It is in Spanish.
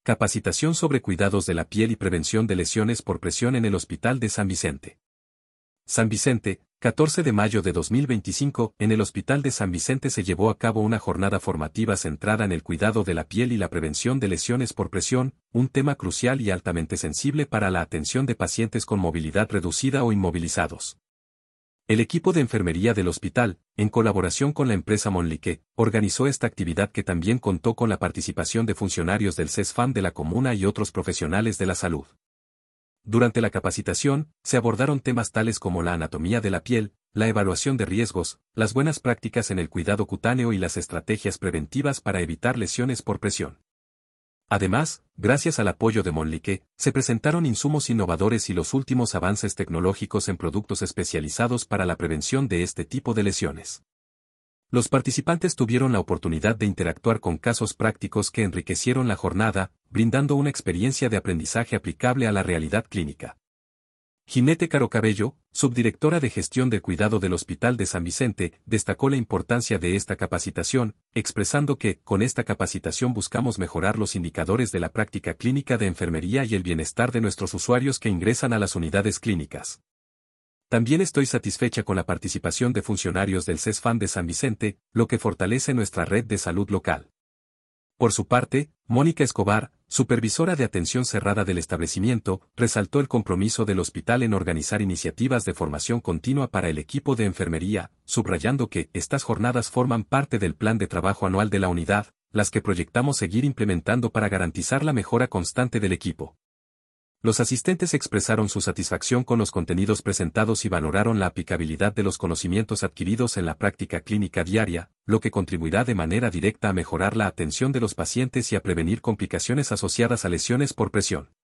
Capacitación sobre cuidados de la piel y prevención de lesiones por presión en el Hospital de San Vicente. San Vicente, 14 de mayo de 2025, en el Hospital de San Vicente se llevó a cabo una jornada formativa centrada en el cuidado de la piel y la prevención de lesiones por presión, un tema crucial y altamente sensible para la atención de pacientes con movilidad reducida o inmovilizados. El equipo de enfermería del hospital, en colaboración con la empresa Monlique, organizó esta actividad que también contó con la participación de funcionarios del CESFAM de la comuna y otros profesionales de la salud. Durante la capacitación, se abordaron temas tales como la anatomía de la piel, la evaluación de riesgos, las buenas prácticas en el cuidado cutáneo y las estrategias preventivas para evitar lesiones por presión. Además, gracias al apoyo de Monlique, se presentaron insumos innovadores y los últimos avances tecnológicos en productos especializados para la prevención de este tipo de lesiones. Los participantes tuvieron la oportunidad de interactuar con casos prácticos que enriquecieron la jornada, brindando una experiencia de aprendizaje aplicable a la realidad clínica. Ginette Caro Cabello, subdirectora de gestión de cuidado del Hospital de San Vicente, destacó la importancia de esta capacitación, expresando que, con esta capacitación buscamos mejorar los indicadores de la práctica clínica de enfermería y el bienestar de nuestros usuarios que ingresan a las unidades clínicas. También estoy satisfecha con la participación de funcionarios del CESFAM de San Vicente, lo que fortalece nuestra red de salud local. Por su parte, Mónica Escobar, supervisora de atención cerrada del establecimiento, resaltó el compromiso del hospital en organizar iniciativas de formación continua para el equipo de enfermería, subrayando que estas jornadas forman parte del plan de trabajo anual de la unidad, las que proyectamos seguir implementando para garantizar la mejora constante del equipo. Los asistentes expresaron su satisfacción con los contenidos presentados y valoraron la aplicabilidad de los conocimientos adquiridos en la práctica clínica diaria, lo que contribuirá de manera directa a mejorar la atención de los pacientes y a prevenir complicaciones asociadas a lesiones por presión.